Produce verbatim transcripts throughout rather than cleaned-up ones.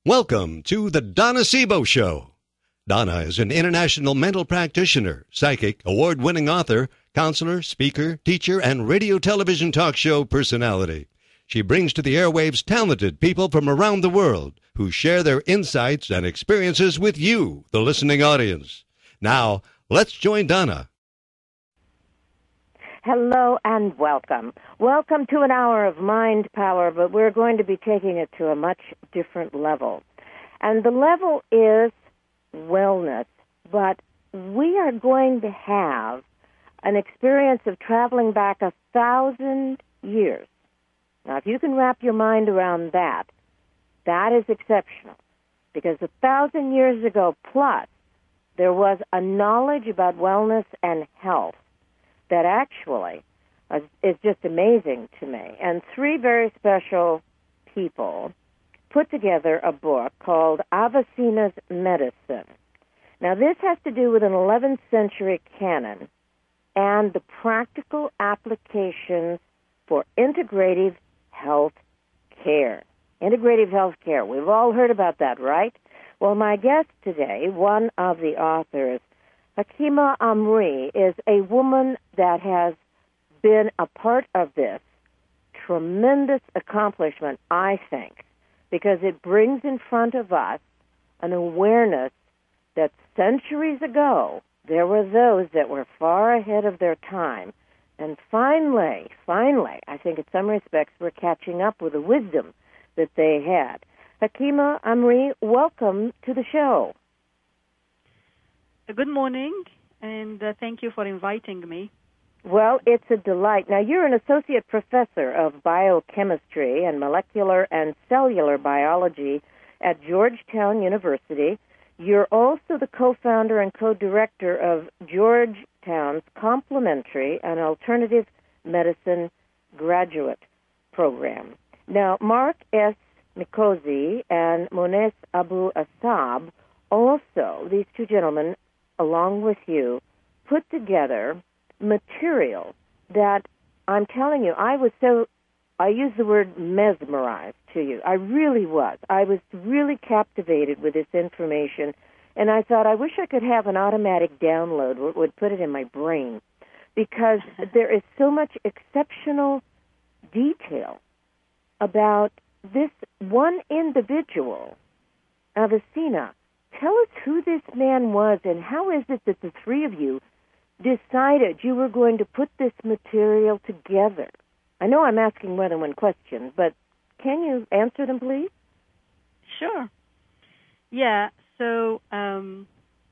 Welcome to the Donna Sebo Show. Donna is an international mental practitioner, psychic, award-winning author, counselor, speaker, teacher, and radio television talk show personality. She brings to the airwaves talented people from around the world who share their insights and experiences with you, the listening audience. Now, let's join Donna. Hello and welcome. Welcome to an hour of mind power, but we're going to be taking it to a much different level. And the level is wellness, but we are going to have an experience of traveling back a thousand years. Now, if you can wrap your mind around that, that is exceptional, because a thousand years ago plus, there was a knowledge about wellness and health that actually uh, is just amazing to me. And three very special people put together a book called Avicenna's Medicine. Now, this has to do with an eleventh century canon and the practical applications for integrative health care. Integrative health care. We've all heard about that, right? Well, my guest today, one of the authors, Hakima Amri, is a woman that has been a part of this tremendous accomplishment, I think, because it brings in front of us an awareness that centuries ago there were those that were far ahead of their time. And finally, finally, I think in some respects we're catching up with the wisdom that they had. Hakima Amri, welcome to the show. Good morning, and uh, thank you for inviting me. Well, it's a delight. Now, you're an associate professor of biochemistry and molecular and cellular biology at Georgetown University. You're also the co-founder and co-director of Georgetown's Complementary and Alternative Medicine Graduate Program. Now, Mark S. Mikosi and Mones Abu Asab, also, these two gentlemen, along with you, put together material that, I'm telling you, I was so, I use the word mesmerized to you. I really was. I was really captivated with this information, and I thought, I wish I could have an automatic download that would put it in my brain, because there is so much exceptional detail about this one individual, Avicenna. Tell us who this man was, and how is it that the three of you decided you were going to put this material together? I know I'm asking more than one question, but can you answer them, please? Sure. Yeah, so um,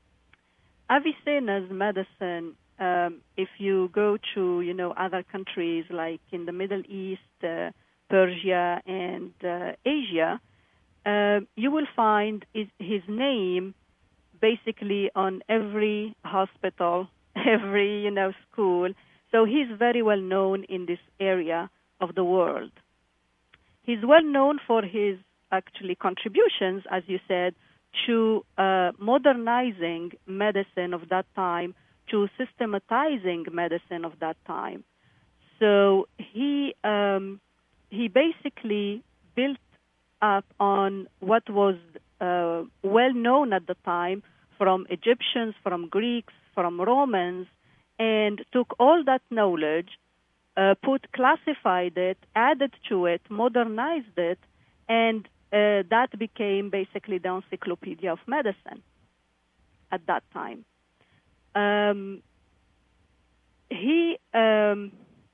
Avicenna's medicine, um, if you go to, you know, other countries like in the Middle East, uh, Persia, and uh, Asia, Uh, you will find his, his name basically on every hospital, every, you know, school. So he's very well known in this area of the world. He's well known for his, actually, contributions, as you said, to uh, modernizing medicine of that time, to systematizing medicine of that time. So he um, he basically built up on what was uh, well known at the time from Egyptians, from Greeks, from Romans, and took all that knowledge, uh, put, classified it, added to it, modernized it, and uh, that became basically the Encyclopedia of Medicine at that time. Um, he um,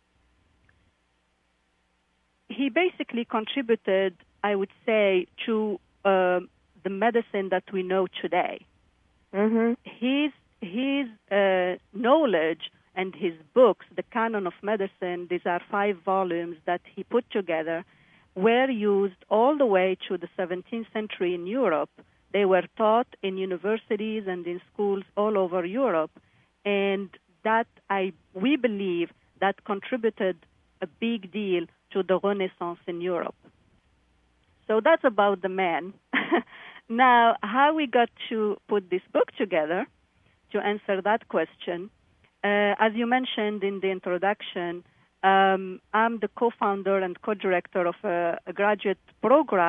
he basically contributed, I would say, to uh, the medicine that we know today. Mm-hmm. His his uh, knowledge and his books, the Canon of Medicine, these are five volumes that he put together, were used all the way to the seventeenth century in Europe. They were taught in universities and in schools all over Europe, and that I we believe that contributed a big deal to the Renaissance in Europe. So that's about the man. Now, how we got to put this book together, to answer that question, uh, as you mentioned in the introduction, um, I'm the co-founder and co-director of a, a graduate program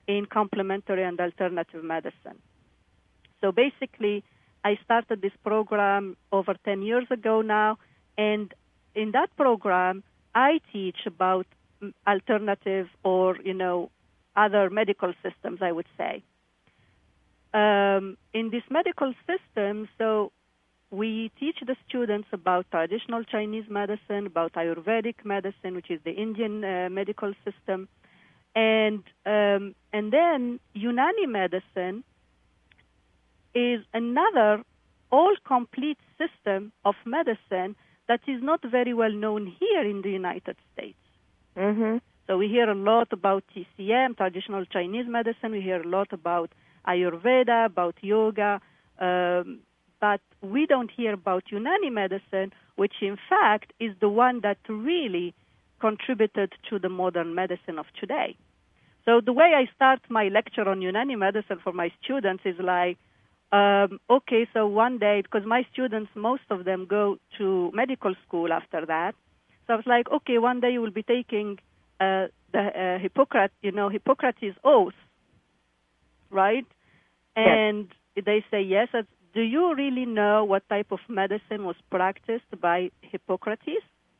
in complementary and alternative medicine. So basically, I started this program over ten years ago now, and in that program, I teach about alternative or, you know, other medical systems, I would say. Um, in this medical system, so we teach the students about traditional Chinese medicine, about Ayurvedic medicine, which is the Indian uh, medical system, and um, and then Unani medicine is another all-complete system of medicine that is not very well known here in the United States. Mm-hmm. So we hear a lot about T C M, traditional Chinese medicine. We hear a lot about Ayurveda, about yoga, um, but we don't hear about Unani medicine, which in fact is the one that really contributed to the modern medicine of today. So the way I start my lecture on Unani medicine for my students is like, um, okay, so one day, because my students, most of them go to medical school after that. So I was like, okay, one day you will be taking uh, the uh, Hippocrates, you know, Hippocrates oath, right? And yes. They say, yes. Do you really know what type of medicine was practiced by Hippocrates?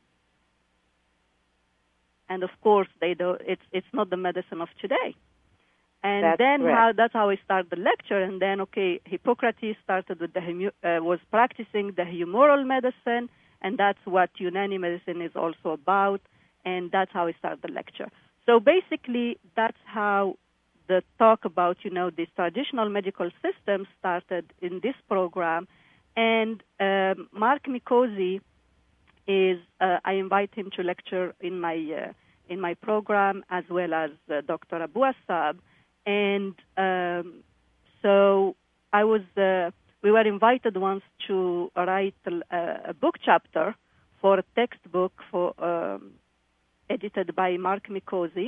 And of course, they do. It's it's not the medicine of today. And that's then correct. how that's how I start the lecture. And then okay, Hippocrates started with the uh, was practicing the humoral medicine, and that's what Unani medicine is also about. And that's how I start the lecture. So basically, that's how the talk about, you know, this traditional medical system started in this program. And um, Mark Mikosi is, uh, I invite him to lecture in my uh, in my program, as well as uh, Doctor Abu Assab. And um, so I was, uh, we were invited once to write a, a book chapter for a textbook for um, edited by Mark Mikosi.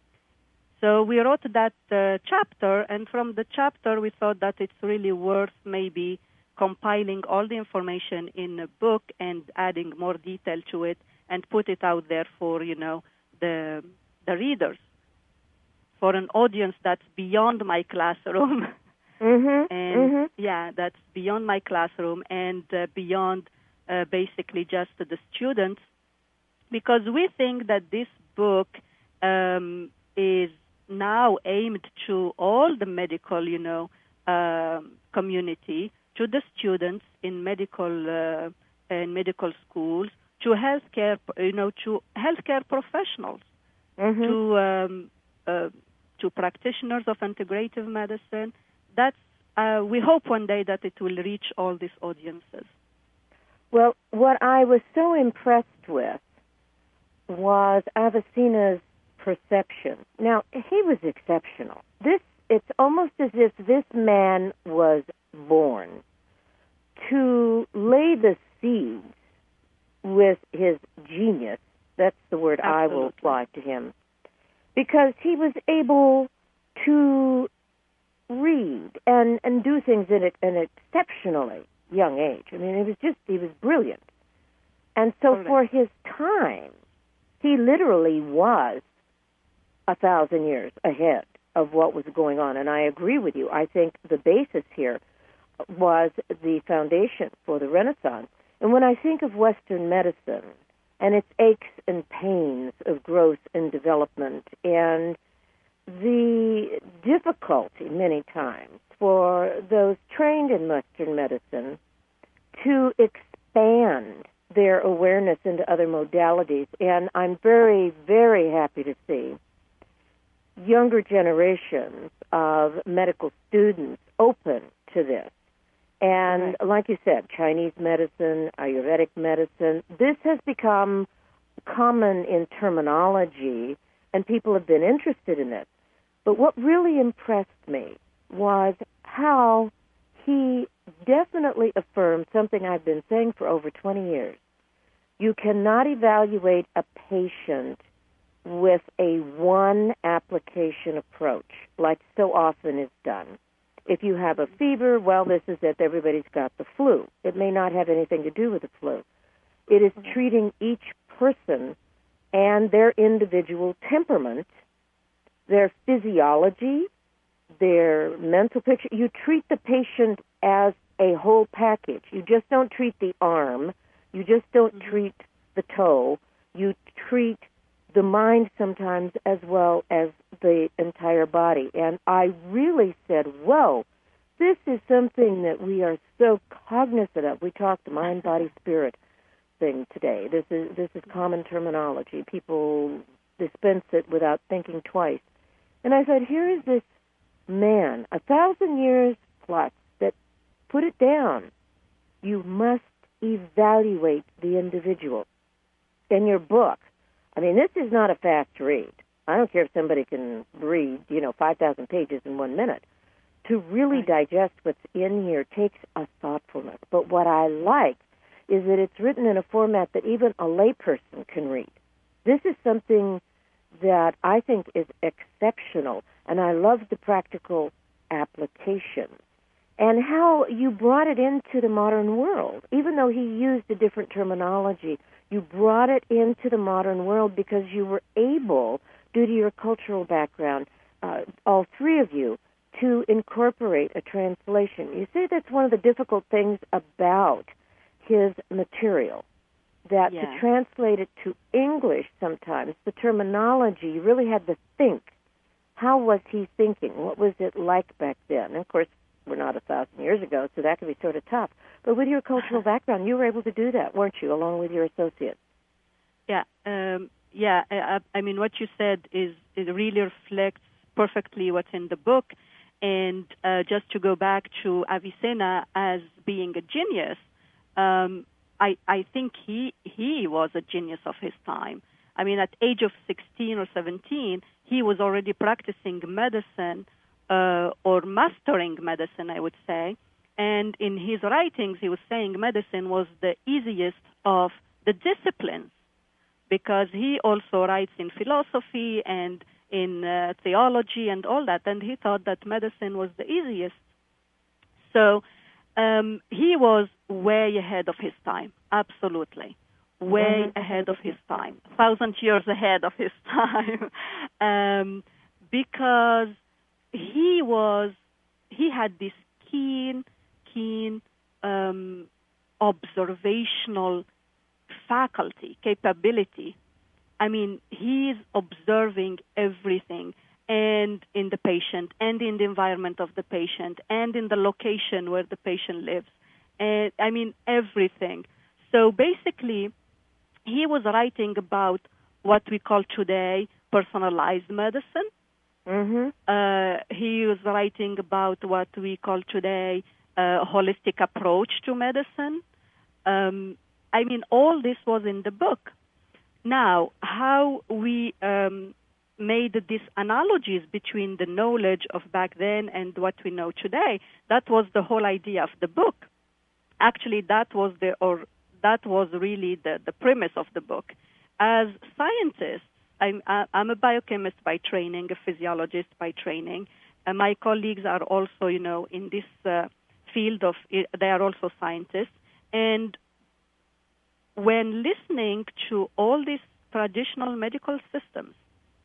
So we wrote that uh, chapter, and from the chapter we thought that it's really worth maybe compiling all the information in a book and adding more detail to it and put it out there for, you know, the the readers, for an audience that's beyond my classroom. Mm-hmm. and mm-hmm. yeah, that's beyond my classroom and uh, beyond uh, basically just the students, because we think that this book um, is now aimed to all the medical, you know, uh, community, to the students in medical uh, in medical schools, to healthcare, you know, to healthcare professionals, mm-hmm. to um, uh, to practitioners of integrative medicine. That's uh, we hope one day that it will reach all these audiences. Well, what I was so impressed with was Avicenna's perception. Now, he was exceptional. This, it's almost as if this man was born to lay the seeds with his genius. That's the word Absolutely. I will apply to him. Because he was able to read and, and do things at an exceptionally young age. I mean, it was just, he was brilliant. And so Correct. for his time, he literally was a thousand years ahead of what was going on. And I agree with you. I think the basis here was the foundation for the Renaissance. And when I think of Western medicine and its aches and pains of growth and development and the difficulty many times for those trained in Western medicine to expand their awareness into other modalities, and I'm very, very happy to see younger generations of medical students open to this. And right. like you said, Chinese medicine, Ayurvedic medicine, this has become common in terminology, and people have been interested in it. But what really impressed me was how he definitely affirmed something I've been saying for over twenty years. You cannot evaluate a patient with a one application approach, like so often is done. If you have a fever, well, this is it, everybody's got the flu. It may not have anything to do with the flu. It is treating each person and their individual temperament their physiology, their mental picture. You treat the patient as a whole package. You just don't treat the arm. You just don't mm-hmm. treat the toe. You treat the mind sometimes as well as the entire body. And I really said, whoa, this is something that we are so cognizant of. We talk the mind, body, spirit thing today. This is this is common terminology. People dispense it without thinking twice. And I said, here is this man, a thousand years plus, that put it down. You must evaluate the individual. In your book, I mean, this is not a fast read. I don't care if somebody can read, you know, five thousand pages in one minute. To really right. digest what's in here takes a thoughtfulness. But what I like is that it's written in a format that even a layperson can read. This is something that I think is exceptional, and I love the practical application and how you brought it into the modern world. Even though he used a different terminology, you brought it into the modern world because you were able, due to your cultural background, uh, all three of you, to incorporate a translation. You say that's one of the difficult things about his material, that yeah. to translate it to English sometimes, the terminology, you really had to think. How was he thinking? What was it like back then? And of course, we're not a thousand years ago, so that could be sort of tough. But with your cultural background, you were able to do that, weren't you, along with your associates? Yeah, um, yeah. I, I mean, what you said is it really reflects perfectly what's in the book. And uh, just to go back to Avicenna as being a genius, um, I, I think he he was a genius of his time. I mean, at age of sixteen or seventeen, he was already practicing medicine uh, or mastering medicine, I would say. And in his writings, he was saying medicine was the easiest of the disciplines, because he also writes in philosophy and in uh, theology and all that, and he thought that medicine was the easiest. So um, he was way ahead of his time, absolutely, way mm-hmm. ahead of his time, a thousand years ahead of his time, um, because he was, he had this keen, keen um, observational faculty, capability. I mean, he's observing everything, and in the patient, and in the environment of the patient, and in the location where the patient lives, and I mean, everything. So basically, he was writing about what we call today personalized medicine. Mm-hmm. Uh, he was writing about what we call today a holistic approach to medicine. Um, I mean, all this was in the book. Now, how we um, made these analogies between the knowledge of back then and what we know today, that was the whole idea of the book. Actually, that was the or that was really the, the premise of the book. As scientists, I'm, I'm a biochemist by training, a physiologist by training, and my colleagues are also, you know, in this uh, field of, they are also scientists, and when listening to all these traditional medical systems,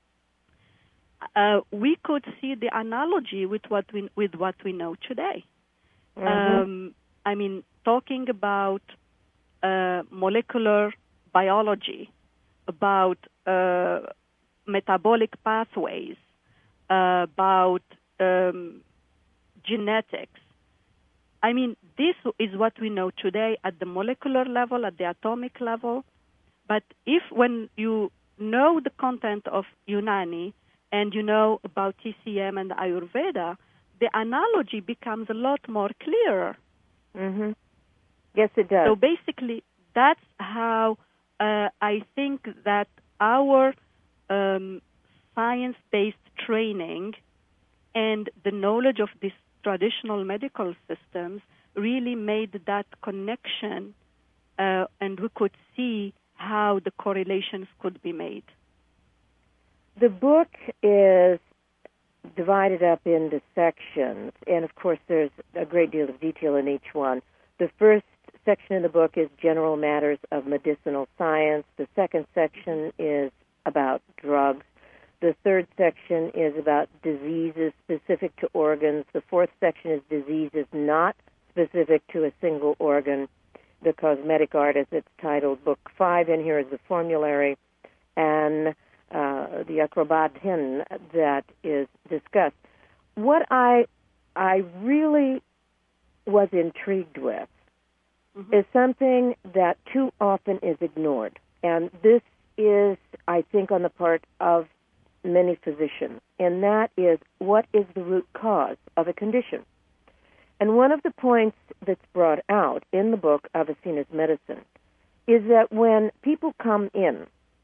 uh, we could see the analogy with what we with what we know today. Mm-hmm. Um, I mean, talking about uh, molecular biology, about uh, metabolic pathways, uh, about um, genetics. I mean, this is what we know today at the molecular level, at the atomic level. But if when you know the content of Unani and you know about T C M and Ayurveda, the analogy becomes a lot more clearer. Mm-hmm. Yes, it does. So basically, that's how uh, I think that our um, science-based training and the knowledge of these traditional medical systems really made that connection, uh, and we could see how the correlations could be made. The book is divided up into sections, and of course there's a great deal of detail in each one. The first section of the book is general matters of medicinal science. The second section is about drugs. The third section is about diseases specific to organs. The fourth section is diseases not specific to a single organ. The Cosmetic Art, as it's titled. Book five in here is the formulary, and uh, the acrobatin that is discussed. What I I really was intrigued with mm-hmm. is something that too often is ignored, and this is, I think, on the part of many physicians, and that is, what is the root cause of a condition? And one of the points that's brought out in the book, Avicenna's Medicine, is that when people come in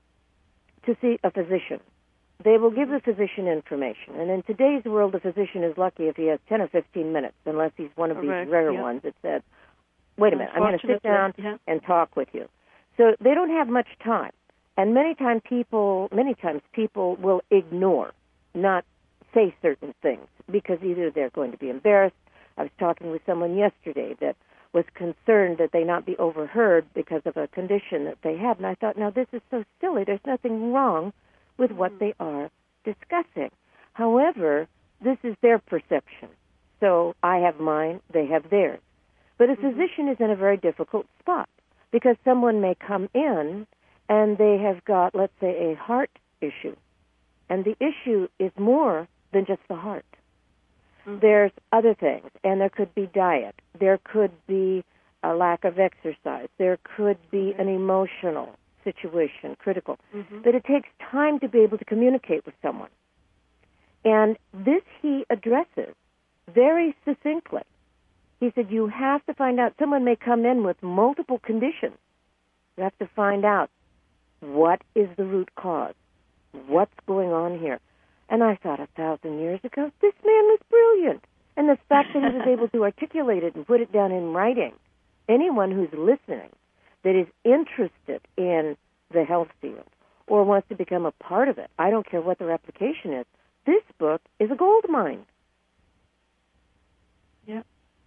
to see a physician, they will give the physician information. And in today's world, the physician is lucky if he has ten or fifteen minutes, unless he's one of Correct. these rare yeah. ones that says, wait a minute, I'm going to sit down yeah. and talk with you. So they don't have much time. And many times people, many times people will ignore, not say certain things, because either they're going to be embarrassed. I was talking with someone yesterday that was concerned that they not be overheard because of a condition that they have. And I thought, now, this is so silly. There's nothing wrong with what mm-hmm. they are discussing. However, this is their perception. So I have mine, they have theirs. But a mm-hmm. physician is in a very difficult spot because someone may come in and they have got, let's say, a heart issue. And the issue is more than just the heart. Mm-hmm. There's other things, and there could be diet. There could be a lack of exercise. There could be okay. an emotional situation, critical. Mm-hmm. But it takes time to be able to communicate with someone. And this he addresses very succinctly. He said, you have to find out. Someone may come in with multiple conditions. You have to find out, what is the root cause? What's going on here? And I thought a thousand years ago, this man was brilliant. And the fact that he was able to articulate it and put it down in writing, anyone who's listening that is interested in the health field or wants to become a part of it, I don't care what their application is, this book is a gold mine. Yeah.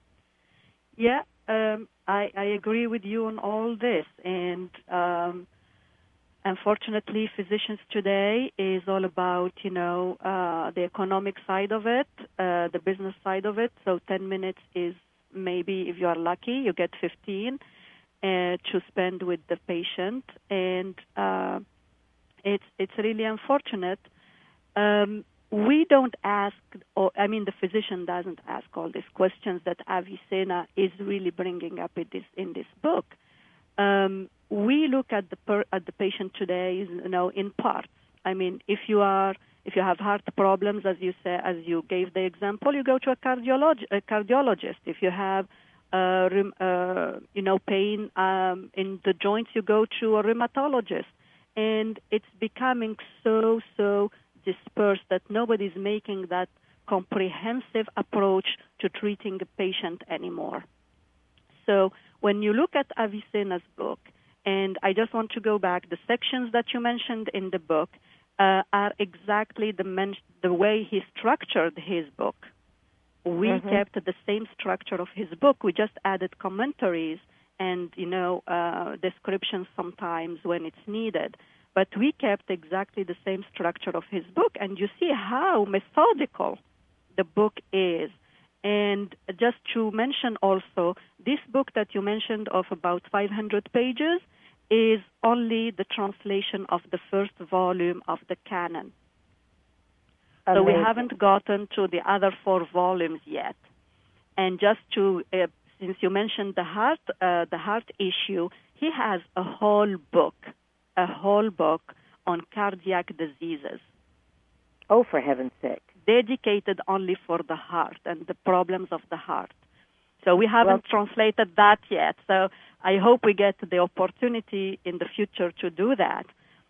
Yeah, um, I, I agree with you on all this. And um, unfortunately, physicians today is all about, you know, uh, the economic side of it, uh, the business side of it. So ten minutes is maybe, if you are lucky, you get fifteen uh, to spend with the patient. And uh, it's, it's really unfortunate. Um, we don't ask, or I mean the physician doesn't ask all these questions that Avicenna is really bringing up in this, in this book. Um, we look at the per, at the patient today, you know, in parts. I mean, if you are if you have heart problems, as you say, as you gave the example, you go to a cardiolog a cardiologist. If you have uh, rem, uh, you know pain um, in the joints, you go to a rheumatologist. And it's becoming so so dispersed that nobody's making that comprehensive approach to treating a patient anymore. So when you look at Avicenna's book, and I just want to go back, the sections that you mentioned in the book uh, are exactly the, men the way he structured his book. We mm-hmm. kept the same structure of his book. We just added commentaries and, you know, uh, descriptions sometimes when it's needed. But we kept exactly the same structure of his book, and you see how methodical the book is. And just to mention also, this book that you mentioned of about five hundred pages is only the translation of the first volume of the canon. Amazing. So we haven't gotten to the other four volumes yet. And just to, uh, since you mentioned the heart, uh, the heart issue, he has a whole book, a whole book on cardiac diseases. Oh, for heaven's sake. Dedicated only for the heart and the problems of the heart. So we haven't well, translated that yet. So I hope we get the opportunity in the future to do that.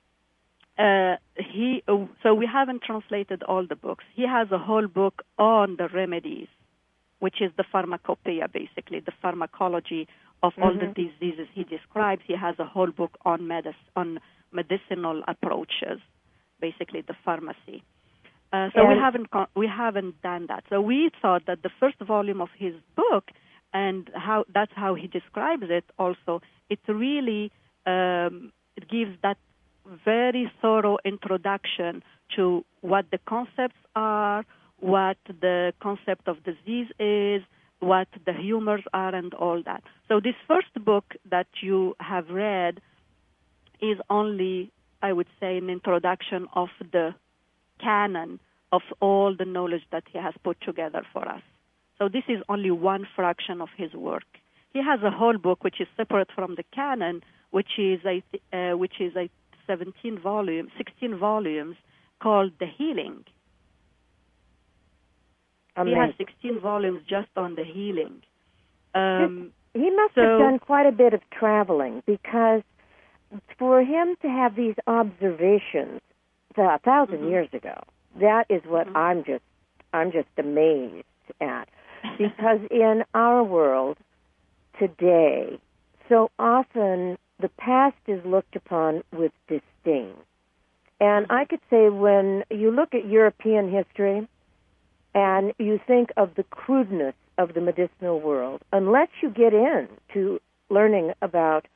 Uh, he, uh, so we haven't translated all the books. He has a whole book on the remedies, which is the pharmacopoeia, basically, the pharmacology of mm-hmm. all the diseases he describes. He has a whole book on, medic on medicinal approaches, basically the pharmacy. Uh, so and we haven't we haven't done that. So we thought that the first volume of his book, and how that's how he describes it. Also, it really um, it gives that very thorough introduction to what the concepts are, what the concept of disease is, what the humors are, and all that. So this first book that you have read is only, I would say, an introduction of the canon of all the knowledge that he has put together for us. So this is only one fraction of his work. He has a whole book which is separate from the canon, which is a uh, which is a seventeen volume, sixteen volumes, called The Healing. Amazing. He has sixteen volumes just on the healing. Um, he must so, have done quite a bit of traveling, because for him to have these observations a thousand mm-hmm. years ago, that is what mm-hmm. I'm just I'm just amazed at. Because in our world today, so often the past is looked upon with disdain. And I could say when you look at European history and you think of the crudeness of the medicinal world, unless you get into learning about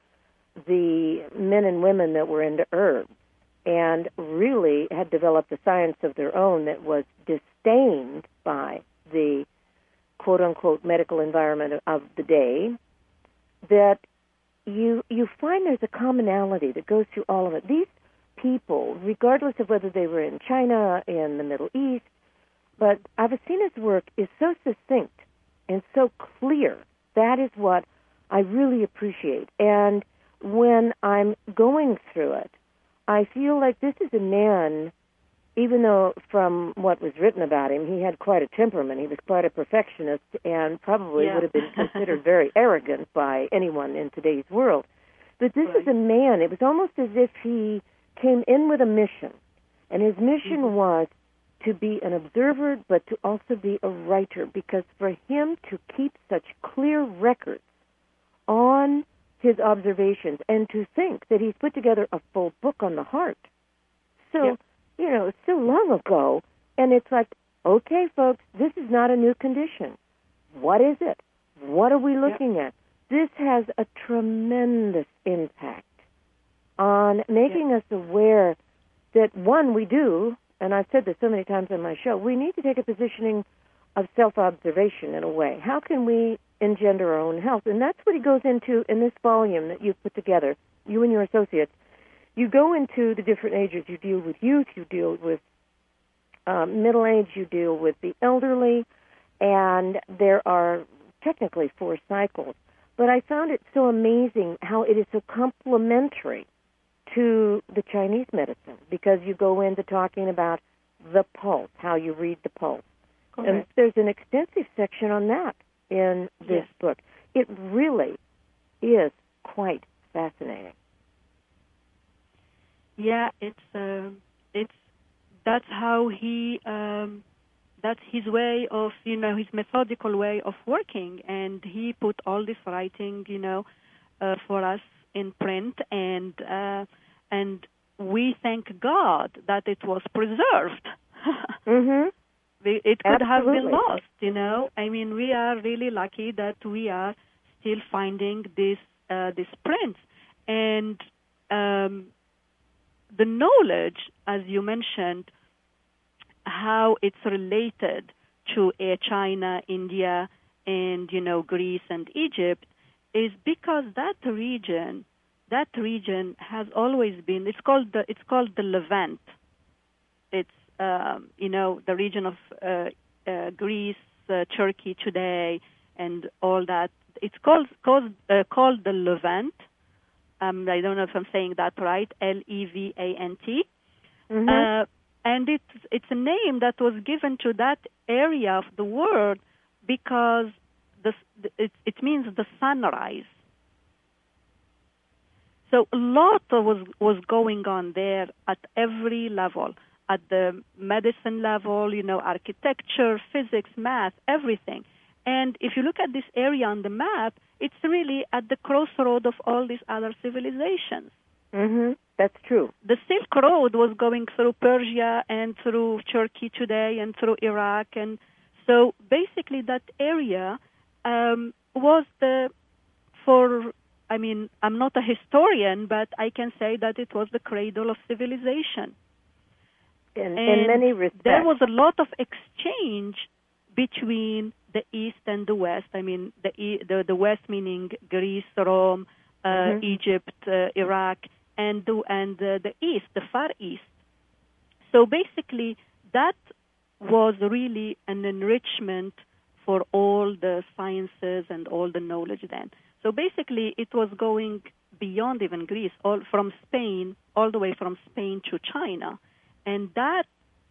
the men and women that were into herbs and really had developed a science of their own that was disdained by the quote-unquote medical environment of the day, that you you find there's a commonality that goes through all of it. These people, regardless of whether they were in China, in the Middle East, but Avicenna's work is so succinct and so clear. That is what I really appreciate. And when I'm going through it, I feel like this is a man, even though from what was written about him, he had quite a temperament. He was quite a perfectionist and probably yeah. would have been considered very arrogant by anyone in today's world. But this right. is a man, it was almost as if he came in with a mission. And his mission mm-hmm. was to be an observer, but to also be a writer, because for him to keep such clear records on his observations and to think that he's put together a full book on the heart. So, yep. you know, so long ago, and it's like, okay, folks, this is not a new condition. What is it? What are we looking yep. at? This has a tremendous impact on making yep. us aware that, one, we do, and I've said this so many times on my show, we need to take a positioning of self-observation in a way. How can we engender our own health? And that's what he goes into in this volume that you've put together, you and your associates. You go into the different ages. You deal with youth, you deal with um, middle age, you deal with the elderly, and there are technically four cycles. But I found it so amazing how it is so complementary to the Chinese medicine, because you go into talking about the pulse, how you read the pulse. Correct. And there's an extensive section on that in this yes. book. It really is quite fascinating. Yeah, it's uh, it's that's how he um, that's his way of you know his methodical way of working, and he put all this writing you know uh, for us in print, and uh, and we thank God that it was preserved. mm-hmm. It could Absolutely. have been lost, you know. I mean, we are really lucky that we are still finding this uh, this prints, and um, the knowledge, as you mentioned, how it's related to uh, China, India, and you know Greece and Egypt, is because that region, that region has always been. It's called the it's called the Levant. It's um, you know the region of uh, uh, Greece, uh, Turkey today, and all that. It's called called uh, called the Levant. Um, I don't know if I'm saying that right. L E V A N T. Mm-hmm. Uh, and it's it's a name that was given to that area of the world because the, it, it means the sunrise. So a lot was was going on there at every level, at the medicine level, you know, architecture, physics, math, everything. And if you look at this area on the map, it's really at the crossroad of all these other civilizations. Mm-hmm. That's true. The Silk Road was going through Persia and through Turkey today and through Iraq. And so basically that area um, was the, for, I mean, I'm not a historian, but I can say that it was the cradle of civilization. In, and in many respects. There was a lot of exchange between the East and the West. I mean, the the, the West meaning Greece, Rome, uh, mm-hmm. Egypt, uh, Iraq, and the, and uh, the East, the Far East. So basically, that was really an enrichment for all the sciences and all the knowledge then. So basically, it was going beyond even Greece, all from Spain, all the way from Spain to China, and that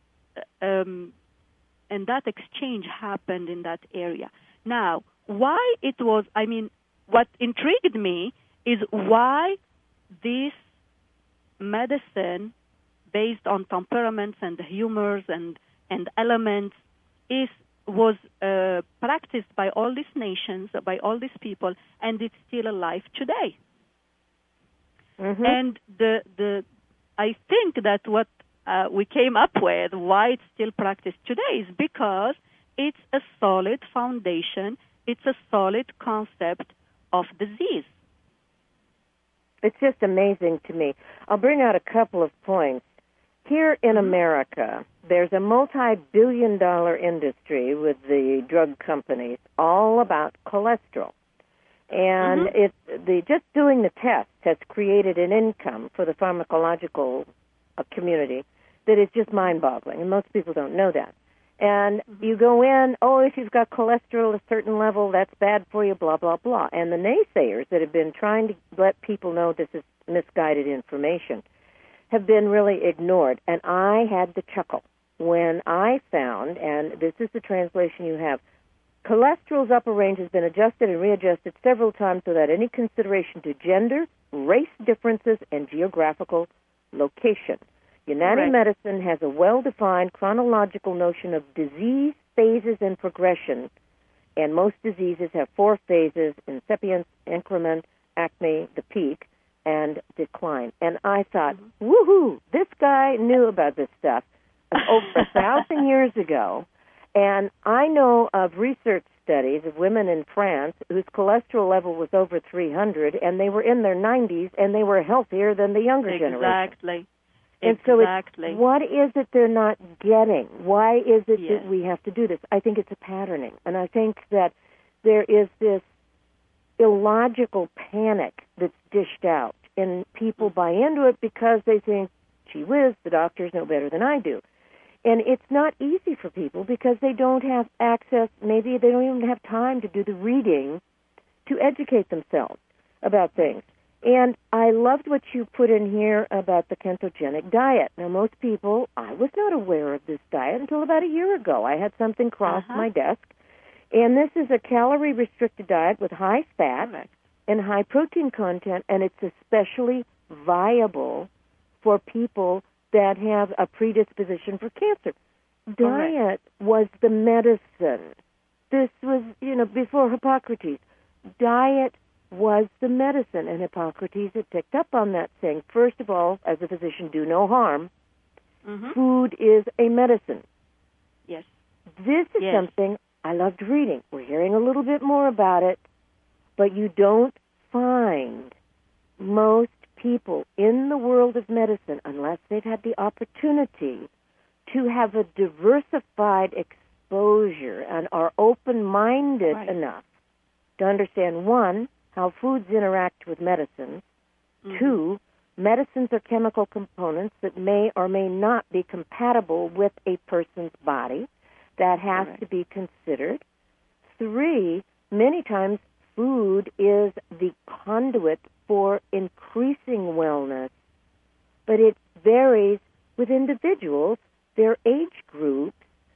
um, and that exchange happened in that area. Now, why it was? I mean, what intrigued me is why this medicine, based on temperaments and humors and and elements, is was uh, practiced by all these nations, by all these people, and it's still alive today. Mm-hmm. And the the I think that what uh, we came up with, why it's still practiced today, is because it's a solid foundation, it's a solid concept of disease. It's just amazing to me. I'll bring out a couple of points. Here in mm-hmm. America, there's a multi-billion dollar industry with the drug companies all about cholesterol. And mm-hmm. it, the, just doing the tests has created an income for the pharmacological uh, community that is just mind-boggling, and most people don't know that. And mm-hmm. you go in, oh, if you've got cholesterol at a certain level, that's bad for you, blah, blah, blah. And the naysayers that have been trying to let people know this is misguided information have been really ignored. And I had to chuckle when I found, and this is the translation you have, cholesterol's upper range has been adjusted and readjusted several times without any consideration to gender, race differences, and geographical location. United Right. Medicine has a well-defined chronological notion of disease, phases, and progression, and most diseases have four phases: incipience, increment, acme, the peak, and decline. And I thought, mm-hmm. woohoo, this guy knew about this stuff over a thousand years ago. And I know of research studies of women in France whose cholesterol level was over three hundred, and they were in their nineties, and they were healthier than the younger exactly. generation. Exactly. And so it's, what is it they're not getting? Why is it yes. that we have to do this? I think it's a patterning. And I think that there is this illogical panic that's dished out, and people mm-hmm. buy into it because they think, gee whiz, the doctors know better than I do. And it's not easy for people because they don't have access, maybe they don't even have time to do the reading to educate themselves about things. And I loved what you put in here about the ketogenic diet. Now, most people, I was not aware of this diet until about a year ago. I had something cross uh-huh. my desk. And this is a calorie-restricted diet with high fat Correct. and high protein content, and it's especially viable for people that have a predisposition for cancer. Correct. Diet was the medicine. This was, you know, before Hippocrates. Diet was the medicine, and Hippocrates had picked up on that, saying, first of all, as a physician, do no harm. Mm-hmm. Food is a medicine. Yes. This is yes. something I loved reading. We're hearing a little bit more about it, but you don't find most people in the world of medicine, unless they've had the opportunity to have a diversified exposure and are open-minded right. enough to understand, one, how foods interact with medicines, mm-hmm. two, medicines are chemical components that may or may not be compatible with a person's body. That has right. to be considered. Three, many times food is the conduit for increasing wellness, but it varies with individuals, their age groups,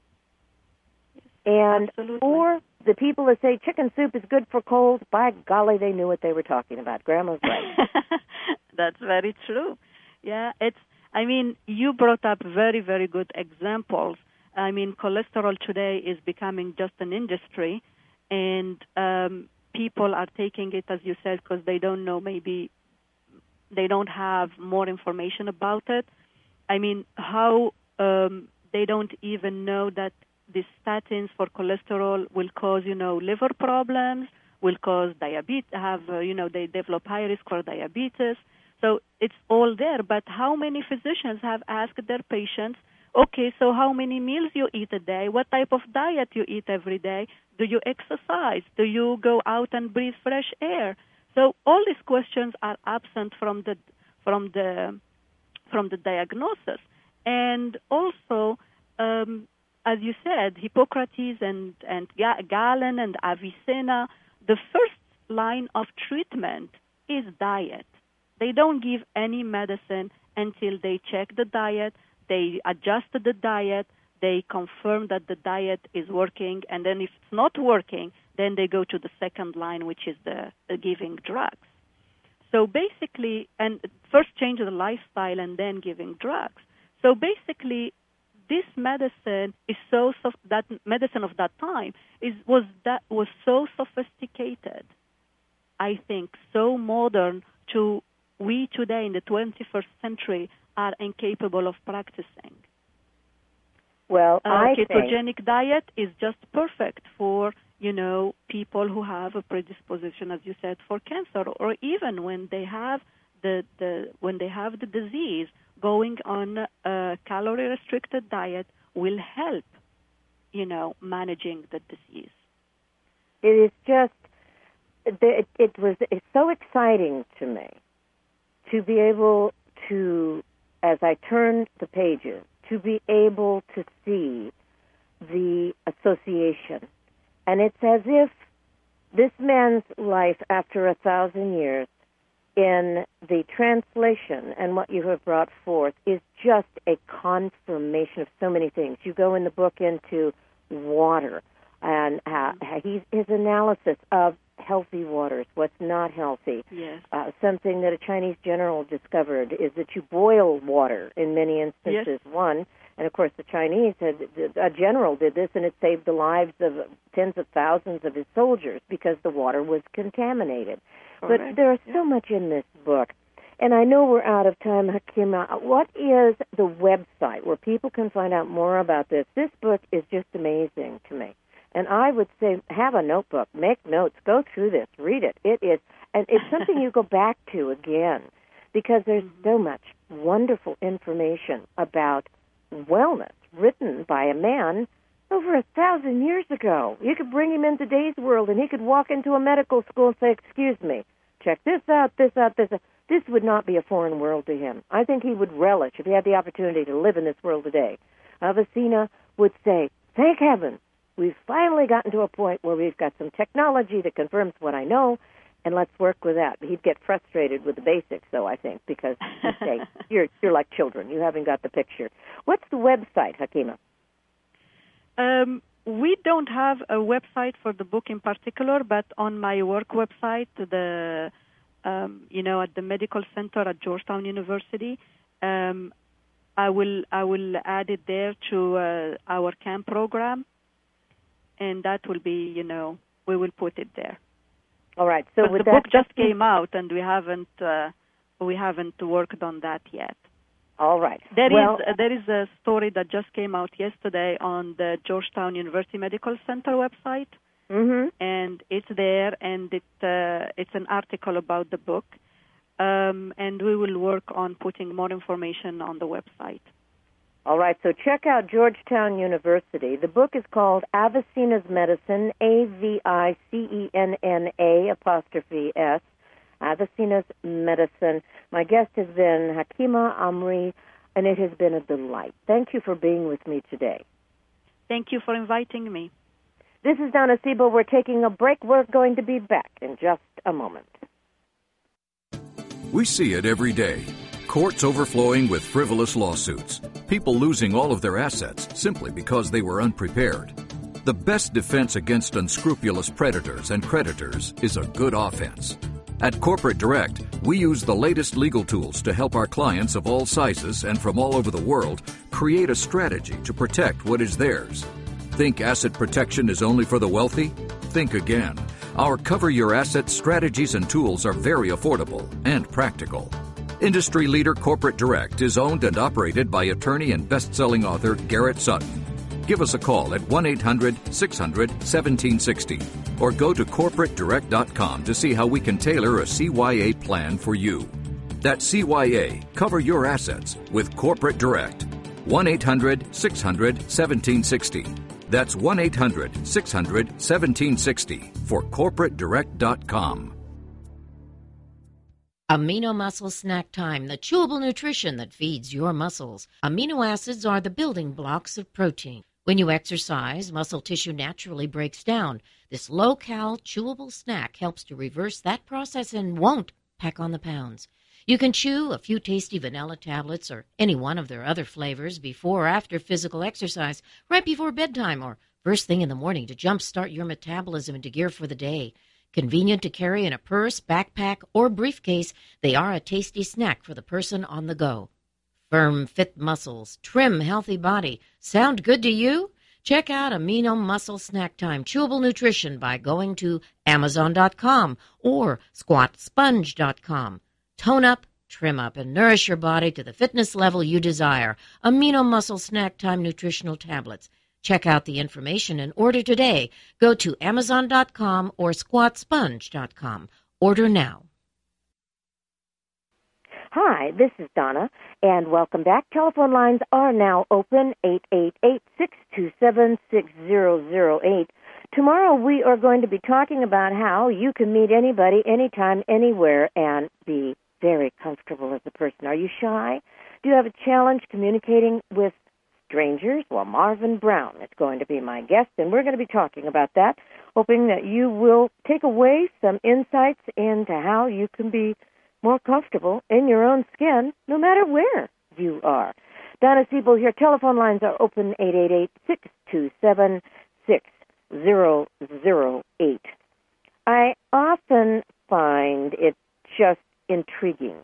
and Absolutely. for the people that say chicken soup is good for colds, by golly, they knew what they were talking about. Grandma's right. That's very true. Yeah, it's, I mean, you brought up very, very good examples. I mean, cholesterol today is becoming just an industry, and um, people are taking it, as you said, because they don't know, maybe they don't have more information about it. I mean, how um, they don't even know that these statins for cholesterol will cause, you know, liver problems, will cause diabetes, have, uh, you know, they develop high risk for diabetes. So it's all there. But how many physicians have asked their patients, Okay, so how many meals you eat a day? What type of diet you eat every day? Do you exercise? Do you go out and breathe fresh air? So all these questions are absent from the from the from the diagnosis. And also, um, as you said, Hippocrates and and Galen and Avicenna, the first line of treatment is diet. They don't give any medicine until they check the diet, they adjust the diet, they confirm that the diet is working, and then if it's not working, then they go to the second line, which is the, the giving drugs. So basically, and first change the lifestyle and then giving drugs. So basically, this medicine is so that medicine of that time is was that was so sophisticated, I think, so modern to we today in the twenty-first century are incapable of practicing. Well, uh, I ketogenic think... diet is just perfect for, you know, people who have a predisposition, as you said, for cancer, or even when they have the, the when they have the disease, going on a calorie-restricted diet will help, you know, managing the disease. It is just, it, it was it's so exciting to me to be able to, as I turned the pages, to be able to see the association. And it's as if this man's life after a thousand years in the translation and what you have brought forth is just a confirmation of so many things. You go in the book into water and uh, he's, his analysis of healthy waters, what's not healthy. Yes. Uh, something that a Chinese general discovered is that you boil water in many instances. Yes. One, and of course the Chinese, had, a general did this, and it saved the lives of tens of thousands of his soldiers because the water was contaminated. Correct. But there is yeah. so much in this book. And I know we're out of time, Hakima. What is the website where people can find out more about this? This book is just amazing to me. And I would say, have a notebook, make notes, go through this, read it. It is, and it's something you go back to again, because there's mm-hmm. so much wonderful information about wellness written by a man over a thousand years ago. You could bring him in today's world, and he could walk into a medical school and say, excuse me, check this out, this out, this out. This would not be a foreign world to him. I think he would relish, if he had the opportunity to live in this world today. Avicenna would say, thank heaven, we've finally gotten to a point where we've got some technology that confirms what I know, and let's work with that. He'd get frustrated with the basics, though, I think, because he'd say, you're, you're like children. You haven't got the picture. What's the website, Hakima? Um, we don't have a website for the book in particular, but on my work website, the um, you know, at the medical center at Georgetown University, um, I will I will add it there to uh, our camp program, and that will be, you know, we will put it there. All right. So but with the that book just came out, and we haven't uh, we haven't worked on that yet. All right. There well, is uh, there is a story that just came out yesterday on the Georgetown University Medical Center website, mm-hmm. and it's there, and it uh, it's an article about the book, um, and we will work on putting more information on the website. All right, so check out Georgetown University. The book is called Avicenna's Medicine, A V I C E N N A apostrophe S, Avicenna's Medicine. My guest has been Hakima Amri, and it has been a delight. Thank you for being with me today. Thank you for inviting me. This is Donna Siebel. We're taking a break. We're going to be back in just a moment. We see it every day. Courts overflowing with frivolous lawsuits. People losing all of their assets simply because they were unprepared. The best defense against unscrupulous predators and creditors is a good offense. At Corporate Direct, we use the latest legal tools to help our clients of all sizes and from all over the world create a strategy to protect what is theirs. Think asset protection is only for the wealthy? Think again. Our Cover Your Assets strategies and tools are very affordable and practical. Industry leader Corporate Direct is owned and operated by attorney and best-selling author Garrett Sutton. Give us a call at one eight hundred six hundred seventeen sixty or go to corporate direct dot com to see how we can tailor a C Y A plan for you. That's C Y A, Cover Your Assets with Corporate Direct. one eight hundred six hundred one seven six zero. That's one eight hundred six hundred one seven six zero for corporate direct dot com. Amino Muscle Snack Time, the chewable nutrition that feeds your muscles. Amino acids are the building blocks of protein. When you exercise, muscle tissue naturally breaks down. This low-cal, chewable snack helps to reverse that process and won't pack on the pounds. You can chew a few tasty vanilla tablets or any one of their other flavors before or after physical exercise, right before bedtime or first thing in the morning to jumpstart your metabolism into gear for the day. Convenient to carry in a purse, backpack, or briefcase, they are a tasty snack for the person on the go. Firm, fit muscles, trim, healthy body. Sound good to you? Check out Amino Muscle Snack Time Chewable Nutrition by going to amazon dot com or squat sponge dot com. Tone up, trim up, and nourish your body to the fitness level you desire. Amino Muscle Snack Time Nutritional Tablets. Check out the information and order today. Go to amazon dot com or squat sponge dot com. Order now. Hi, this is Donna, and welcome back. Telephone lines are now open, eight eight eight, six two seven, six zero zero eight. Tomorrow we are going to be talking about how you can meet anybody, anytime, anywhere, and be very comfortable as a person. Are you shy? Do you have a challenge communicating with strangers? Well, Marvin Brown is going to be my guest, and we're going to be talking about that, hoping that you will take away some insights into how you can be more comfortable in your own skin, no matter where you are. Donna Siebel here. Telephone lines are open, eight eight eight, six two seven, six zero zero eight. I often find it just intriguing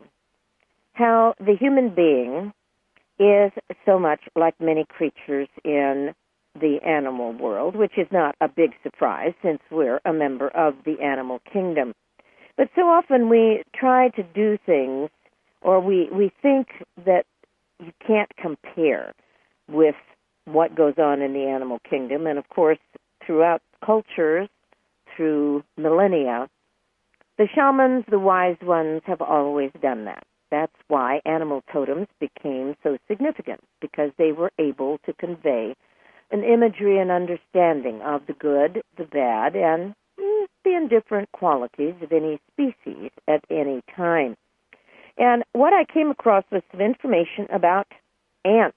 how the human being is so much like many creatures in the animal world, which is not a big surprise since we're a member of the animal kingdom. But so often we try to do things, or we, we think that you can't compare with what goes on in the animal kingdom. And, of course, throughout cultures, through millennia, the shamans, the wise ones, have always done that. That's why animal totems became so significant, because they were able to convey an imagery and understanding of the good, the bad, and mm, the indifferent qualities of any species at any time. And what I came across was some information about ants.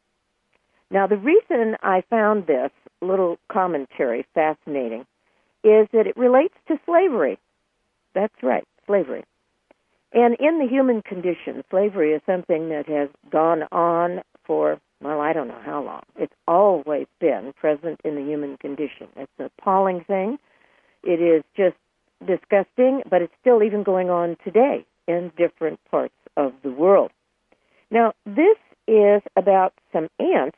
Now, the reason I found this little commentary fascinating is that it relates to slavery. That's right, slavery. And in the human condition, slavery is something that has gone on for, well, I don't know how long. It's always been present in the human condition. It's an appalling thing. It is just disgusting, but it's still even going on today in different parts of the world. Now, this is about some ants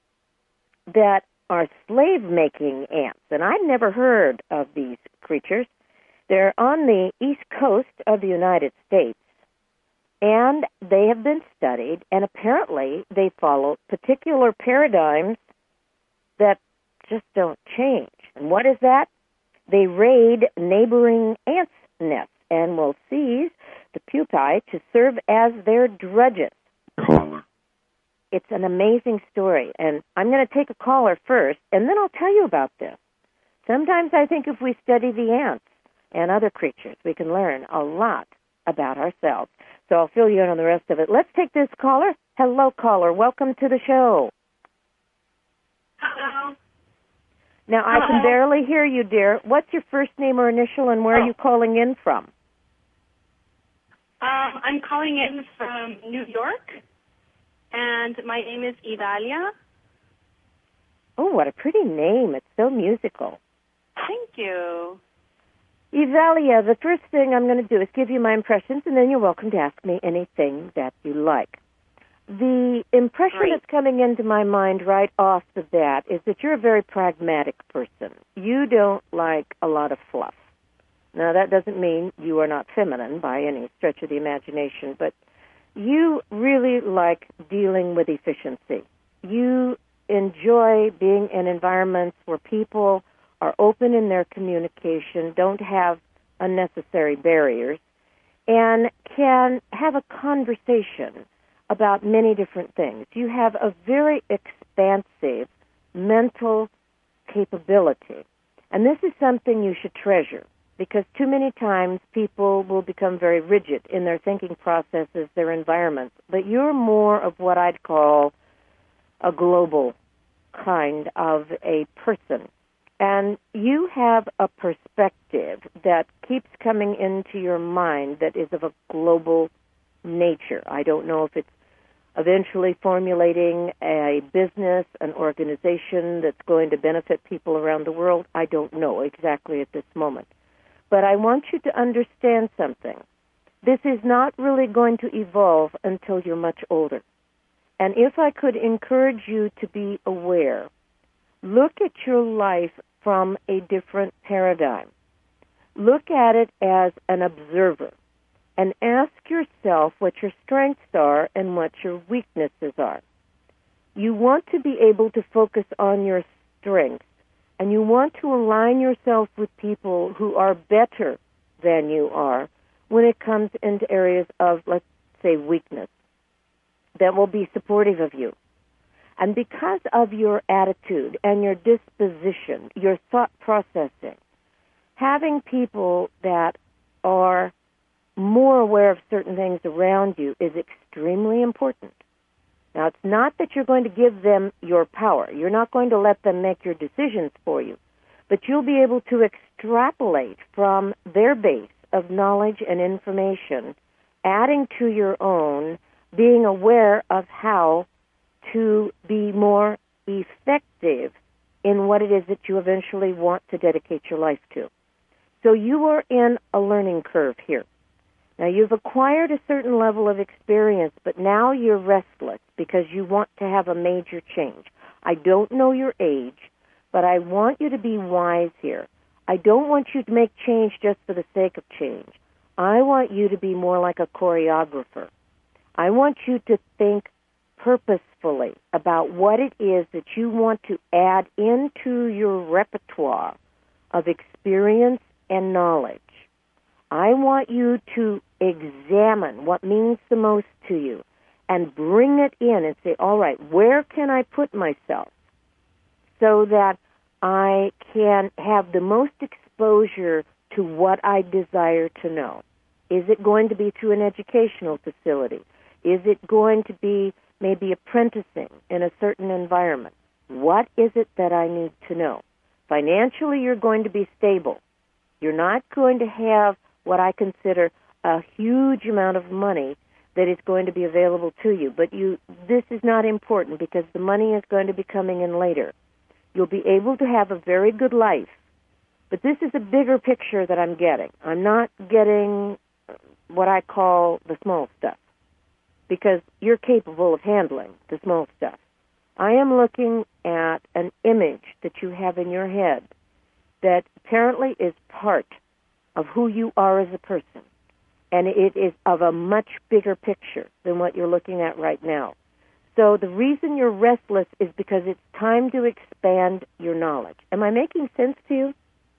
that are slave-making ants, and I'd never heard of these creatures. They're on the east coast of the United States, and they have been studied, and apparently they follow particular paradigms that just don't change. And what is that? They raid neighboring ants' nests and will seize the pupae to serve as their drudges. Caller. It's an amazing story, and I'm going to take a caller first, and then I'll tell you about this. Sometimes I think if we study the ants and other creatures, we can learn a lot about ourselves. So I'll fill you in on the rest of it. Let's take this caller. Hello, caller. Welcome to the show. Hello. Now, I can barely hear you, dear. What's your first name or initial, and where oh. are you calling in from? Um, I'm calling in from New York, and my name is Idalia. Oh, what a pretty name. It's so musical. Thank you. Idalia, the first thing I'm going to do is give you my impressions, and then you're welcome to ask me anything that you like. The impression Great. that's coming into my mind right off the bat is that you're a very pragmatic person. You don't like a lot of fluff. Now, that doesn't mean you are not feminine by any stretch of the imagination, but you really like dealing with efficiency. You enjoy being in environments where people are open in their communication, don't have unnecessary barriers, and can have a conversation about many different things. You have a very expansive mental capability. And this is something you should treasure, because too many times people will become very rigid in their thinking processes, their environments. But you're more of what I'd call a global kind of a person. And you have a perspective that keeps coming into your mind that is of a global nature. I don't know if it's eventually formulating a business, an organization that's going to benefit people around the world. I don't know exactly at this moment. But I want you to understand something. This is not really going to evolve until you're much older. And if I could encourage you to be aware, look at your life from a different paradigm. Look at it as an observer and ask yourself what your strengths are and what your weaknesses are. You want to be able to focus on your strengths, and you want to align yourself with people who are better than you are when it comes into areas of, let's say, weakness, that will be supportive of you. And because of your attitude and your disposition, your thought processing, having people that are more aware of certain things around you is extremely important. Now, it's not that you're going to give them your power. You're not going to let them make your decisions for you. But you'll be able to extrapolate from their base of knowledge and information, adding to your own, being aware of how to be more effective in what it is that you eventually want to dedicate your life to. So you are in a learning curve here. Now, you've acquired a certain level of experience, but now you're restless because you want to have a major change. I don't know your age, but I want you to be wise here. I don't want you to make change just for the sake of change. I want you to be more like a choreographer. I want you to think purposefully about what it is that you want to add into your repertoire of experience and knowledge. I want you to examine what means the most to you and bring it in and say, all right, where can I put myself so that I can have the most exposure to what I desire to know? Is it going to be through an educational facility? Is it going to be maybe apprenticing in a certain environment? What is it that I need to know? Financially, you're going to be stable. You're not going to have what I consider a huge amount of money that is going to be available to you. But you, this is not important because the money is going to be coming in later. You'll be able to have a very good life. But this is a bigger picture that I'm getting. I'm not getting what I call the small stuff, because you're capable of handling the small stuff. I am looking at an image that you have in your head that apparently is part of who you are as a person, and it is of a much bigger picture than what you're looking at right now. So the reason you're restless is because it's time to expand your knowledge. Am I making sense to you?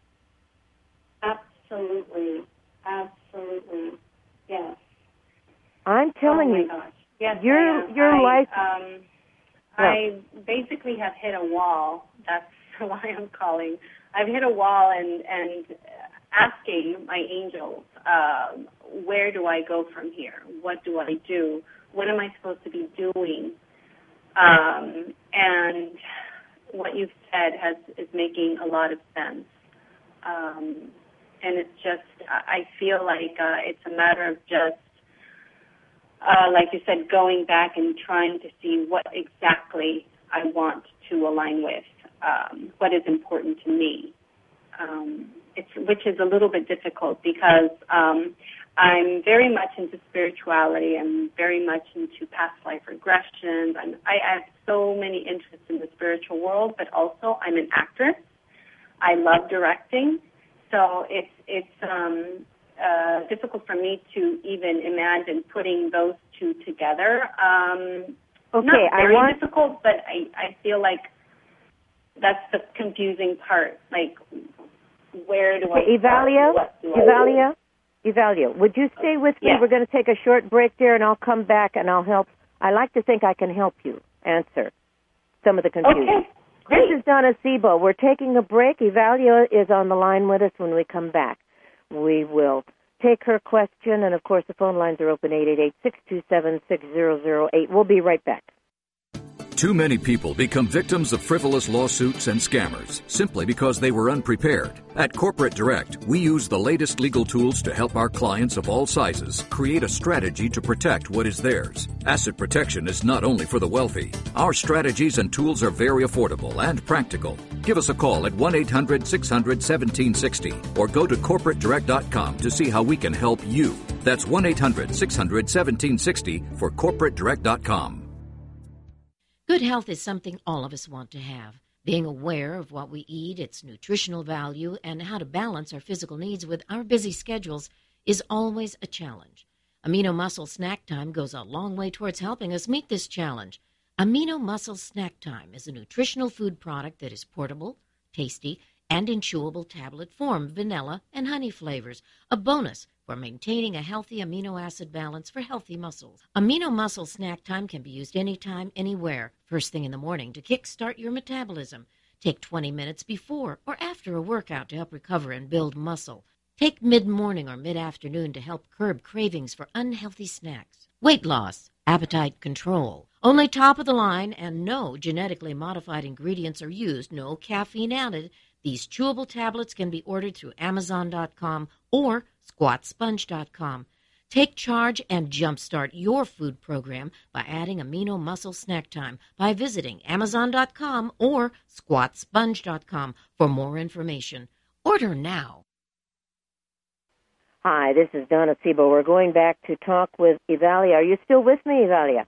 Absolutely. Absolutely. Yes. I'm telling oh my you, gosh. Yes, your your I, life. Um, yeah. I basically have hit a wall. That's why I'm calling. I've hit a wall and and asking my angels, uh, where do I go from here? What do I do? What am I supposed to be doing? Um, and what you've said has is making a lot of sense. Um, and it's just, I feel like uh, it's a matter of just, uh, like you said, going back and trying to see what exactly I want to align with, um, what is important to me. Um, it's, which is a little bit difficult because um, I'm very much into spirituality. I'm very much into past life regressions. I'm, I have so many interests in the spiritual world, but also I'm an actress. I love directing. So it's it's um, uh, difficult for me to even imagine putting those two together. Um, okay, not very I want difficult, but I, I feel like that's the confusing part. Like, where do okay, I start? Evalia, What do Evalia, Evalia, would you stay with me? Yeah. We're going to take a short break there, and I'll come back and I'll help I like to think I can help you answer some of the confusion. Okay, great. This is Donna Sebo. We're taking a break. Evalia is on the line with us. When we come back, we will take her question, and, of course, the phone lines are open, eight eight eight, six two seven, six zero zero eight. We'll be right back. Too many people become victims of frivolous lawsuits and scammers simply because they were unprepared. At Corporate Direct, we use the latest legal tools to help our clients of all sizes create a strategy to protect what is theirs. Asset protection is not only for the wealthy. Our strategies and tools are very affordable and practical. Give us a call at one eight hundred, six hundred, one seven six zero or go to corporate direct dot com to see how we can help you. That's one eight hundred, six hundred, one seven six zero for corporate direct dot com. Good health is something all of us want to have. Being aware of what we eat, its nutritional value, and how to balance our physical needs with our busy schedules is always a challenge. Amino Muscle Snack Time goes a long way towards helping us meet this challenge. Amino Muscle Snack Time is a nutritional food product that is portable, tasty, and in chewable tablet form, vanilla and honey flavors, a bonus for maintaining a healthy amino acid balance for healthy muscles. Amino Muscle Snack Time can be used anytime, anywhere, first thing in the morning to kickstart your metabolism. Take twenty minutes before or after a workout to help recover and build muscle. Take mid-morning or mid-afternoon to help curb cravings for unhealthy snacks. Weight loss, appetite control. Only top-of-the-line and no genetically modified ingredients are used, no caffeine added. These chewable tablets can be ordered through amazon dot com or squat sponge dot com. Take charge and jumpstart your food program by adding Amino Muscle Snack Time by visiting amazon dot com or squat sponge dot com for more information. Order now. Hi, this is Donna Sebo. We're going back to talk with Evalia. Are you still with me, Evalia?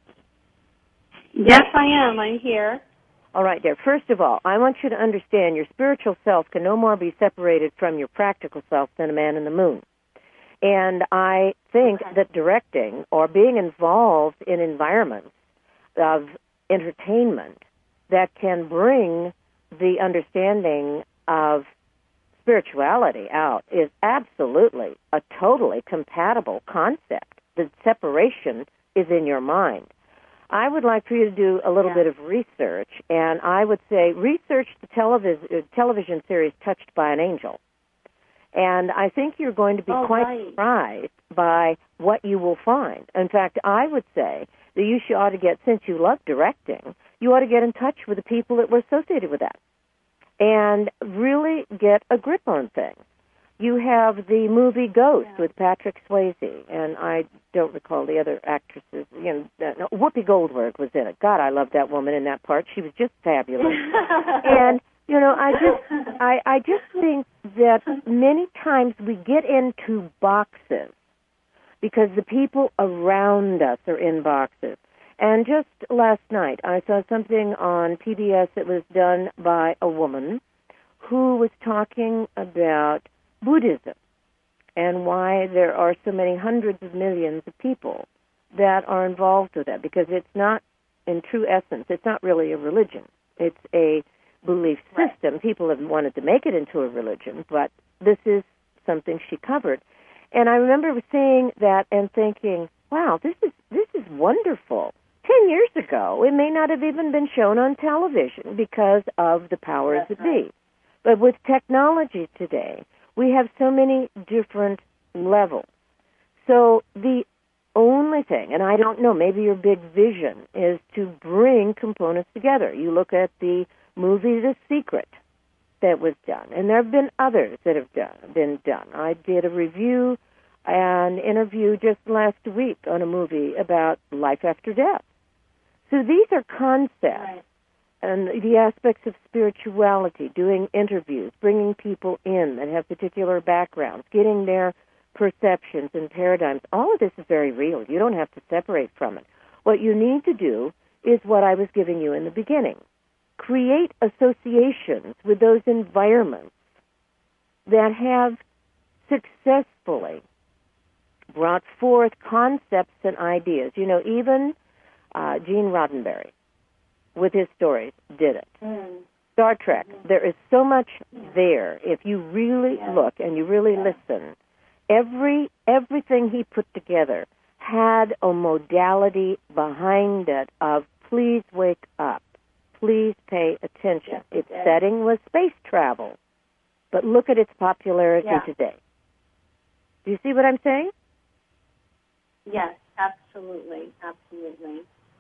Yes, I am. I'm here. All right, dear. First of all, I want you to understand your spiritual self can no more be separated from your practical self than a man in the moon. And I think Okay. that directing or being involved in environments of entertainment that can bring the understanding of spirituality out is absolutely a totally compatible concept. The separation is in your mind. I would like for you to do a little Yeah. bit of research, and I would say research the televis- television series Touched by an Angel. And I think you're going to be Oh, quite right. surprised by what you will find. In fact, I would say that you should ought to get, since you love directing, you ought to get in touch with the people that were associated with that and really get a grip on things. You have the movie Ghost Yeah. with Patrick Swayze, and I don't recall the other actresses. You know, uh, no, Whoopi Goldberg was in it. God, I loved that woman in that part. She was just fabulous. And you know, I just, I, I just think that many times we get into boxes because the people around us are in boxes. And just last night, I saw something on P B S that was done by a woman who was talking about Buddhism and why there are so many hundreds of millions of people that are involved with that, because it's not, in true essence, it's not really a religion. It's a belief system. Right. People have wanted to make it into a religion, but this is something she covered. And I remember seeing that and thinking, wow, this is this is wonderful. Ten years ago, it may not have even been shown on television because of the powers That's that right. be. But with technology today, we have so many different levels. So the only thing, and I don't know, maybe your big vision is to bring components together. You look at the movie The Secret that was done, and there have been others that have done, been done. I did a review and interview just last week on a movie about life after death. So these are concepts. Right. And the aspects of spirituality, doing interviews, bringing people in that have particular backgrounds, getting their perceptions and paradigms, all of this is very real. You don't have to separate from it. What you need to do is what I was giving you in the beginning. Create associations with those environments that have successfully brought forth concepts and ideas. You know, even uh, Gene Roddenberry, with his stories, did it. Mm. Star Trek, there is so much there. If you really Yeah. look and you really Yeah. listen, every everything he put together had a modality behind it of please wake up, please pay attention. Yes, it its did. setting was space travel, but look at its popularity Yeah. today. Do you see what I'm saying? Yes, absolutely, absolutely.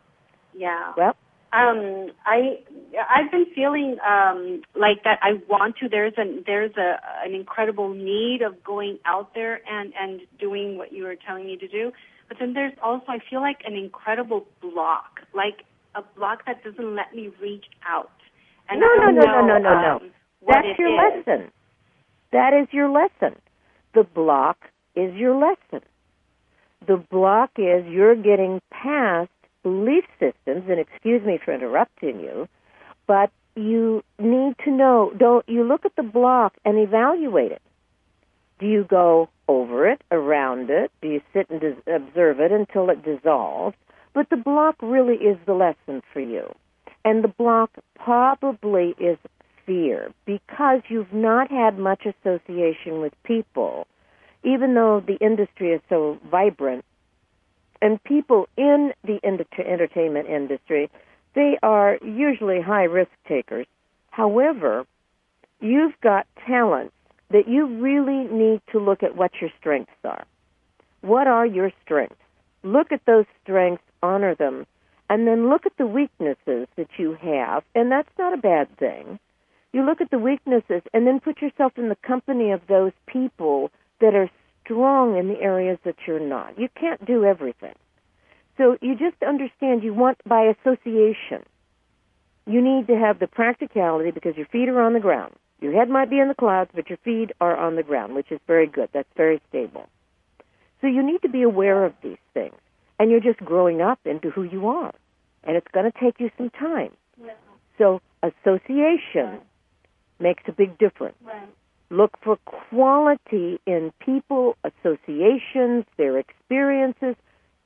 Yeah. Well, Um, I I've been feeling um, like that. I want to. There's an there's a an incredible need of going out there and and doing what you were telling me to do. But then there's also, I feel like, an incredible block, like a block that doesn't let me reach out. And no, I no, don't no, know, no, no, no, no. um, what That's it your is. lesson. That is your lesson. The block is your lesson. The block is you're getting past belief systems, and excuse me for interrupting you, but you need to know, don't you look at the block and evaluate it. Do you go over it, around it? Do you sit and dis- observe it until it dissolves? But the block really is the lesson for you. And the block probably is fear, because you've not had much association with people, even though the industry is so vibrant. And people in the enter- entertainment industry, they are usually high-risk takers. However, you've got talents that you really need to look at what your strengths are. What are your strengths? Look at those strengths, honor them, and then look at the weaknesses that you have, and that's not a bad thing. You look at the weaknesses and then put yourself in the company of those people that are strong in the areas that you're not. You can't do everything. So you just understand you want by association. You need to have the practicality because your feet are on the ground. Your head might be in the clouds, but your feet are on the ground, which is very good. That's very stable. So you need to be aware of these things. And you're just growing up into who you are. And it's going to take you some time. Yeah. So association Right. makes a big difference. Right. Look for quality in people, associations, their experiences,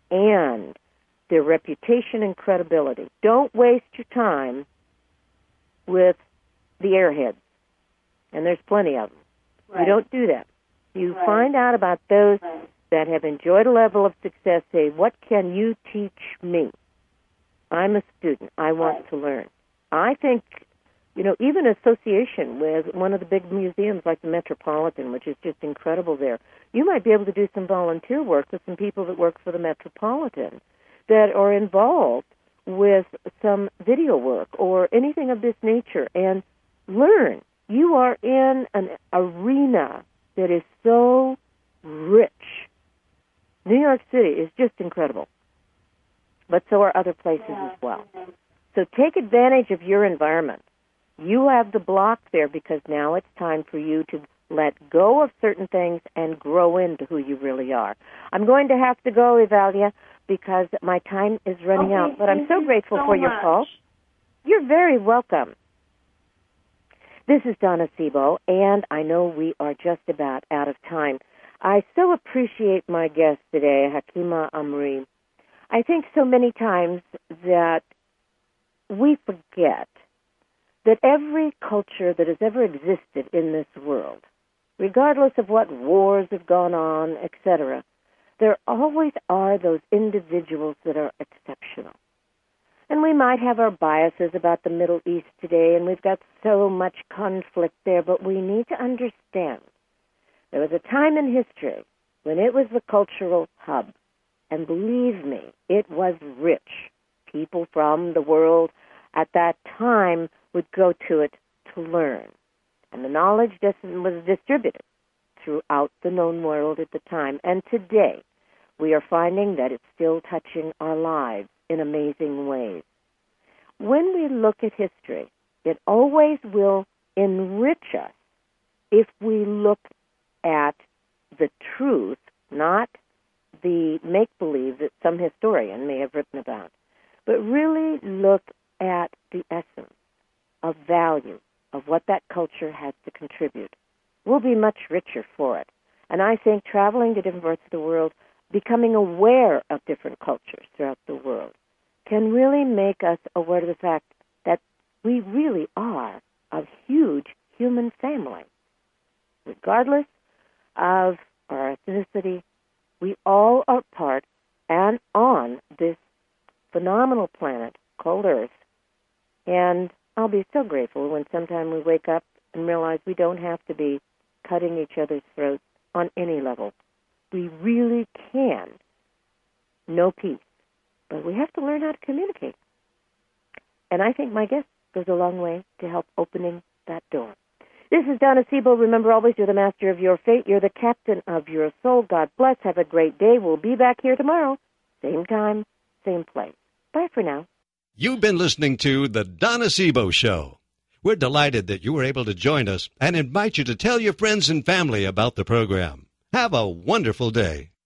and their reputation and credibility. Don't waste your time with the airheads. And there's plenty of them. Right. You don't do that. You Right. find out about those Right. that have enjoyed a level of success. Say, what can you teach me? I'm a student. I want Right. to learn. I think, you know, even association with one of the big museums like the Metropolitan, which is just incredible there, you might be able to do some volunteer work with some people that work for the Metropolitan that are involved with some video work or anything of this nature and learn. You are in an arena that is so rich. New York City is just incredible, but so are other places Yeah. as well. Mhm. So take advantage of your environment. You have the block there because now it's time for you to let go of certain things and grow into who you really are. I'm going to have to go, Evalia, because my time is running Okay, out, but I'm thank so you grateful so for your much. call. You're very welcome. This is Donna Sebo, and I know we are just about out of time. I so appreciate my guest today, Hakima Amri. I think so many times that we forget that every culture that has ever existed in this world, regardless of what wars have gone on, et cetera, there always are those individuals that are exceptional. And we might have our biases about the Middle East today, and we've got so much conflict there, but we need to understand there was a time in history when it was the cultural hub. And believe me, it was rich. People from the world at that time would go to it to learn. And the knowledge just was distributed throughout the known world at the time. And today, we are finding that it's still touching our lives in amazing ways. When we look at history, it always will enrich us if we look at the truth, not the make-believe that some historian may have written about, but really look at the essence of value of what that culture has to contribute. We'll be much richer for it. And I think traveling to different parts of the world, becoming aware of different cultures throughout the world, can really make us aware of the fact that we really are a huge human family. Regardless of our ethnicity, we all are part and on this phenomenal planet called Earth. And I'll be so grateful when sometime we wake up and realize we don't have to be cutting each other's throats on any level. We really can know peace, but we have to learn how to communicate. And I think my guest goes a long way to help opening that door. This is Donna Siebel. Remember always, you're the master of your fate. You're the captain of your soul. God bless. Have a great day. We'll be back here tomorrow. Same time, same place. Bye for now. You've been listening to The Donna Siebel Show. We're delighted that you were able to join us and invite you to tell your friends and family about the program. Have a wonderful day.